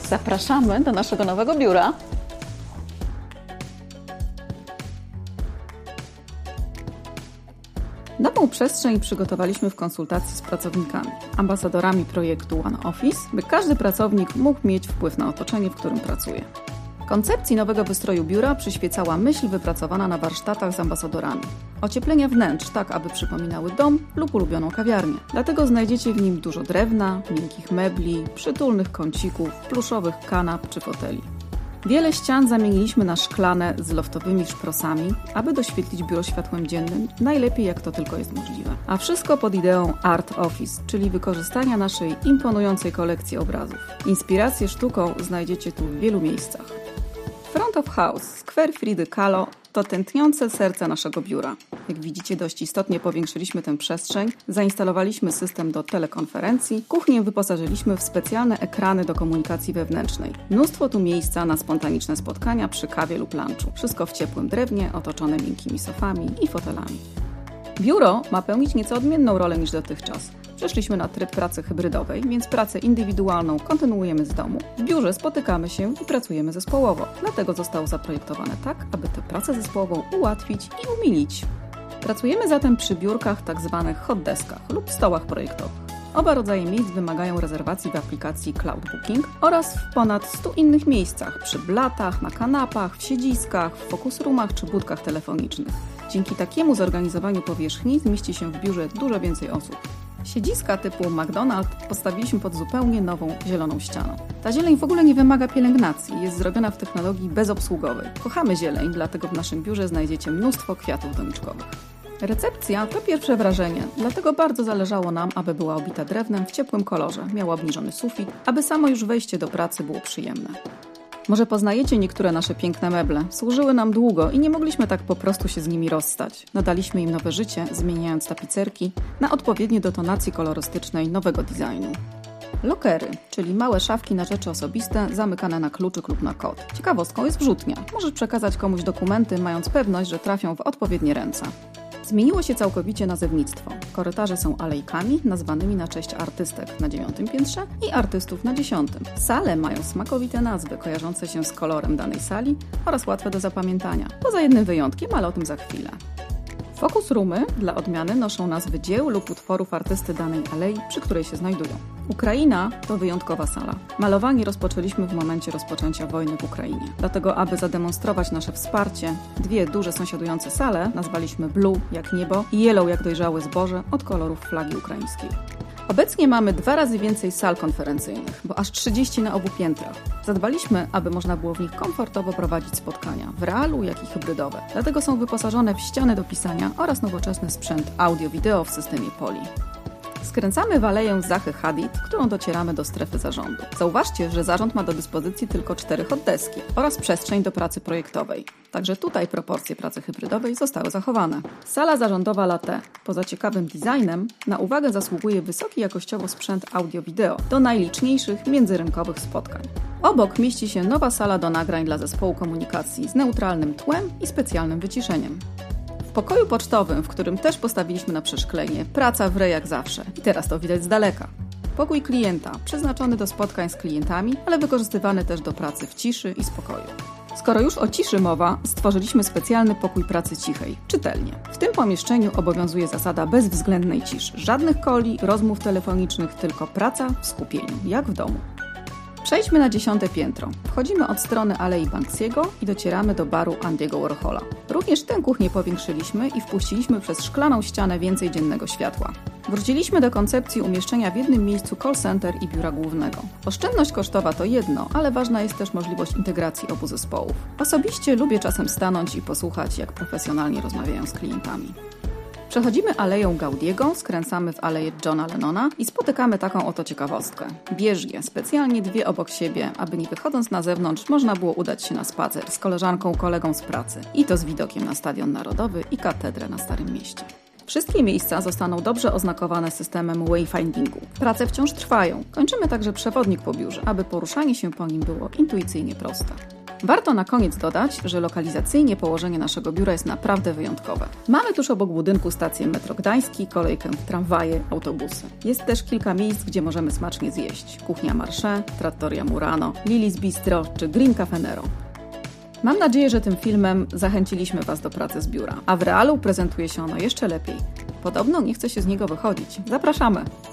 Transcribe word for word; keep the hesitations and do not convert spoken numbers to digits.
Zapraszamy do naszego nowego biura. Nową przestrzeń przygotowaliśmy w konsultacji z pracownikami, ambasadorami projektu One Office, by każdy pracownik mógł mieć wpływ na otoczenie, w którym pracuje. Koncepcji nowego wystroju biura przyświecała myśl wypracowana na warsztatach z ambasadorami. Ocieplenia wnętrz tak, aby przypominały dom lub ulubioną kawiarnię. Dlatego znajdziecie w nim dużo drewna, miękkich mebli, przytulnych kącików, pluszowych kanap czy foteli. Wiele ścian zamieniliśmy na szklane z loftowymi szprosami, aby doświetlić biuro światłem dziennym najlepiej jak to tylko jest możliwe. A wszystko pod ideą Art Office, czyli wykorzystania naszej imponującej kolekcji obrazów. Inspirację sztuką znajdziecie tu w wielu miejscach. Front of House, skwer Fridy Kahlo to tętniące serce naszego biura. Jak widzicie, dość istotnie powiększyliśmy tę przestrzeń, zainstalowaliśmy system do telekonferencji, kuchnię wyposażyliśmy w specjalne ekrany do komunikacji wewnętrznej. Mnóstwo tu miejsca na spontaniczne spotkania przy kawie lub lunchu. Wszystko w ciepłym drewnie, otoczone miękkimi sofami i fotelami. Biuro ma pełnić nieco odmienną rolę niż dotychczas. Przeszliśmy na tryb pracy hybrydowej, więc pracę indywidualną kontynuujemy z domu. W biurze spotykamy się i pracujemy zespołowo. Dlatego zostało zaprojektowane tak, aby tę pracę zespołową ułatwić i umilić. Pracujemy zatem przy biurkach tzw. hot deskach lub stołach projektowych. Oba rodzaje miejsc wymagają rezerwacji w aplikacji Cloud Booking oraz w ponad stu innych miejscach, przy blatach, na kanapach, w siedziskach, w focus roomach czy budkach telefonicznych. Dzięki takiemu zorganizowaniu powierzchni zmieści się w biurze dużo więcej osób. Siedziska typu McDonald's postawiliśmy pod zupełnie nową, zieloną ścianą. Ta zieleń w ogóle nie wymaga pielęgnacji, jest zrobiona w technologii bezobsługowej. Kochamy zieleń, dlatego w naszym biurze znajdziecie mnóstwo kwiatów doniczkowych. Recepcja to pierwsze wrażenie, dlatego bardzo zależało nam, aby była obita drewnem w ciepłym kolorze, miała obniżony sufit, aby samo już wejście do pracy było przyjemne. Może poznajecie niektóre nasze piękne meble. Służyły nam długo i nie mogliśmy tak po prostu się z nimi rozstać. Nadaliśmy im nowe życie, zmieniając tapicerki na odpowiednie do tonacji kolorystycznej nowego designu. Lokery, czyli małe szafki na rzeczy osobiste zamykane na kluczyk lub na kod. Ciekawostką jest wrzutnia. Możesz przekazać komuś dokumenty, mając pewność, że trafią w odpowiednie ręce. Zmieniło się całkowicie nazewnictwo. Korytarze są alejkami nazwanymi na cześć artystek na dziewiątym piętrze i artystów na dziesiątym. Sale mają smakowite nazwy kojarzące się z kolorem danej sali oraz łatwe do zapamiętania. Poza jednym wyjątkiem, ale o tym za chwilę. Focus roomy dla odmiany noszą nazwy dzieł lub utworów artysty danej alei, przy której się znajdują. Ukraina to wyjątkowa sala. Malowanie rozpoczęliśmy w momencie rozpoczęcia wojny w Ukrainie. Dlatego, aby zademonstrować nasze wsparcie, dwie duże sąsiadujące sale nazwaliśmy Blue jak niebo i Yellow jak dojrzałe zboże od kolorów flagi ukraińskiej. Obecnie mamy dwa razy więcej sal konferencyjnych, bo aż trzydzieści na obu piętrach. Zadbaliśmy, aby można było w nich komfortowo prowadzić spotkania, w realu, jak i hybrydowe. Dlatego są wyposażone w ściany do pisania oraz nowoczesny sprzęt audio-wideo w systemie Poly. Skręcamy w aleję Zachy Hadid, którą docieramy do strefy zarządu. Zauważcie, że zarząd ma do dyspozycji tylko cztery hot deski oraz przestrzeń do pracy projektowej. Także tutaj proporcje pracy hybrydowej zostały zachowane. Sala zarządowa Latte. Poza ciekawym designem, na uwagę zasługuje wysoki jakościowo sprzęt audio-wideo do najliczniejszych międzyrynkowych spotkań. Obok mieści się nowa sala do nagrań dla zespołu komunikacji z neutralnym tłem i specjalnym wyciszeniem. W pokoju pocztowym, w którym też postawiliśmy na przeszklenie, praca wre jak zawsze. I teraz to widać z daleka. Pokój klienta, przeznaczony do spotkań z klientami, ale wykorzystywany też do pracy w ciszy i spokoju. Skoro już o ciszy mowa, stworzyliśmy specjalny pokój pracy cichej, czytelnię. W tym pomieszczeniu obowiązuje zasada bezwzględnej ciszy. Żadnych coli, rozmów telefonicznych, tylko praca w skupieniu, jak w domu. Przejdźmy na dziesiąte piętro. Wchodzimy od strony Alei Banksiego i docieramy do baru Andy'ego Warhola. Również tę kuchnię powiększyliśmy i wpuściliśmy przez szklaną ścianę więcej dziennego światła. Wróciliśmy do koncepcji umieszczenia w jednym miejscu call center i biura głównego. Oszczędność kosztowa to jedno, ale ważna jest też możliwość integracji obu zespołów. Osobiście lubię czasem stanąć i posłuchać, jak profesjonalnie rozmawiają z klientami. Przechodzimy aleją Gaudiego, skręcamy w aleję Johna Lennona i spotykamy taką oto ciekawostkę. Bieżnie, specjalnie dwie obok siebie, aby nie wychodząc na zewnątrz można było udać się na spacer z koleżanką, kolegą z pracy. I to z widokiem na Stadion Narodowy i katedrę na Starym Mieście. Wszystkie miejsca zostaną dobrze oznakowane systemem wayfindingu. Prace wciąż trwają. Kończymy także przewodnik po biurze, aby poruszanie się po nim było intuicyjnie proste. Warto na koniec dodać, że lokalizacyjnie położenie naszego biura jest naprawdę wyjątkowe. Mamy tuż obok budynku stację Metro Gdański, kolejkę tramwaje, autobusy. Jest też kilka miejsc, gdzie możemy smacznie zjeść. Kuchnia Marché, Trattoria Murano, Lily's Bistro czy Green Cafe Nero. Mam nadzieję, że tym filmem zachęciliśmy Was do pracy z biura, a w realu prezentuje się ono jeszcze lepiej. Podobno nie chce się z niego wychodzić. Zapraszamy!